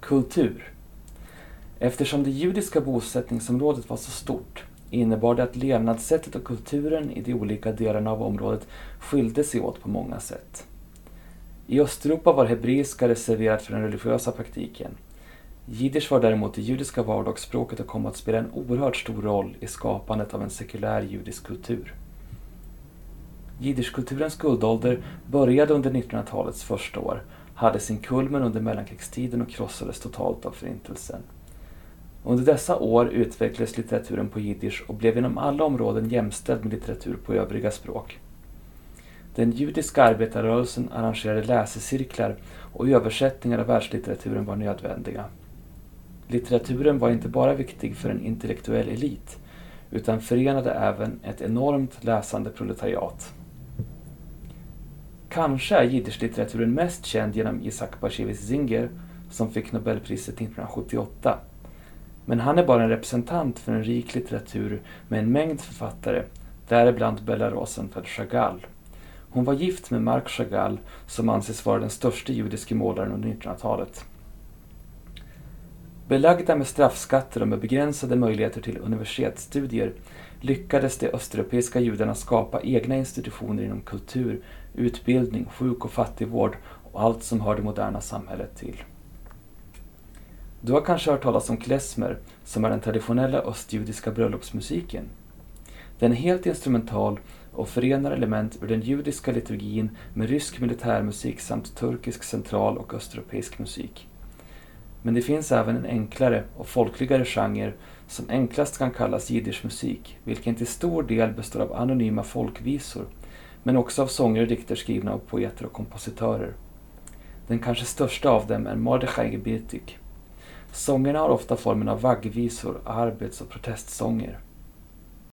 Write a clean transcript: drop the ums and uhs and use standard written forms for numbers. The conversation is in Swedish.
Kultur. Eftersom det judiska bosättningsområdet var så stort innebar det att levnadssättet och kulturen i de olika delarna av området skilde sig åt på många sätt. I Östeuropa var hebreiska reserverat för den religiösa praktiken. Jiddisch var däremot det judiska vardagsspråket och kom att spela en oerhört stor roll i skapandet av en sekulär judisk kultur. Jiddischkulturens guldålder började under 1900-talets första år, hade sin kulmen under mellankrigstiden och krossades totalt av förintelsen. Under dessa år utvecklades litteraturen på jiddisch och blev inom alla områden jämställd med litteratur på övriga språk. Den judiska arbetarrörelsen arrangerade läsecirklar och översättningar av världslitteraturen var nödvändiga. Litteraturen var inte bara viktig för en intellektuell elit, utan förenade även ett enormt läsande proletariat. Kanske är jiddischlitteraturen mest känd genom Isaac Bashevis Singer, som fick Nobelpriset 1978. Men han är bara en representant för en rik litteratur med en mängd författare, däribland Bella Rosenfeld-Chagall. Hon var gift med Marc Chagall, som anses vara den största judiske målaren under 1900-talet. Belagda med straffskatter och med begränsade möjligheter till universitetsstudier lyckades de östeuropeiska judarna skapa egna institutioner inom kultur, utbildning, sjuk- och fattigvård och allt som hör det moderna samhället till. Du har kanske hört talas om klezmer, som är den traditionella östjudiska bröllopsmusiken. Den är helt instrumental och förenar element ur den judiska liturgin med rysk militärmusik samt turkisk central- och östeuropeisk musik. Men det finns även en enklare och folkligare genre som enklast kan kallas jiddischmusik, vilken till stor del består av anonyma folkvisor, men också av sånger och dikter skrivna av poeter och kompositörer. Den kanske största av dem är Mordechai Gebirtik. Sångerna har ofta formen av vaggvisor, arbets- och protestsånger.